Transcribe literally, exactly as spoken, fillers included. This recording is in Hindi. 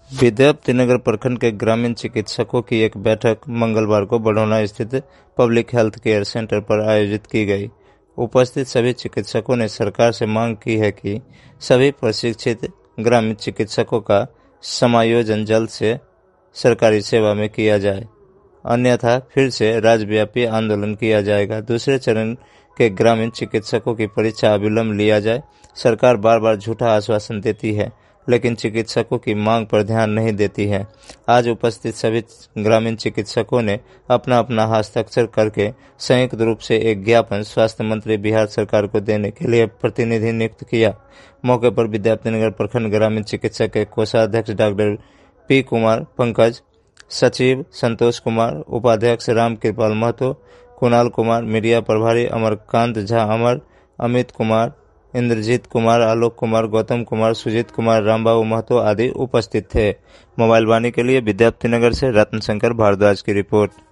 विद्यापतिनगर प्रखंड के ग्रामीण चिकित्सकों की एक बैठक मंगलवार को बड़ौना स्थित पब्लिक हेल्थ केयर सेंटर पर आयोजित की गई। उपस्थित सभी चिकित्सकों ने सरकार से मांग की है कि सभी प्रशिक्षित ग्रामीण चिकित्सकों का समायोजन जल्द से सरकारी सेवा में किया जाए, अन्यथा फिर से राज्यव्यापी आंदोलन किया जाएगा। दूसरे चरण के ग्रामीण चिकित्सकों की परीक्षा अविलंब लिया जाए। सरकार बार बार झूठा आश्वासन देती है, लेकिन चिकित्सकों की मांग पर ध्यान नहीं देती है। आज उपस्थित सभी ग्रामीण चिकित्सकों ने अपना अपना हस्ताक्षर करके संयुक्त रूप से एक ज्ञापन स्वास्थ्य मंत्री बिहार सरकार को देने के लिए प्रतिनिधि नियुक्त किया। मौके पर विद्यापतिनगर प्रखंड ग्रामीण चिकित्सक के कोषाध्यक्ष डॉक्टर पी कुमार पंकज, सचिव संतोष कुमार, उपाध्यक्ष राम कृपाल महतो, कुणाल कुमार, मीडिया प्रभारी अमरकांत झा अमर, अमित कुमार, इंद्रजीत कुमार, आलोक कुमार, गौतम कुमार, सुजीत कुमार, रामबाबू महतो आदि उपस्थित थे। मोबाइल वाणी के लिए विद्यापतिनगर से रत्न शंकर भारद्वाज की रिपोर्ट।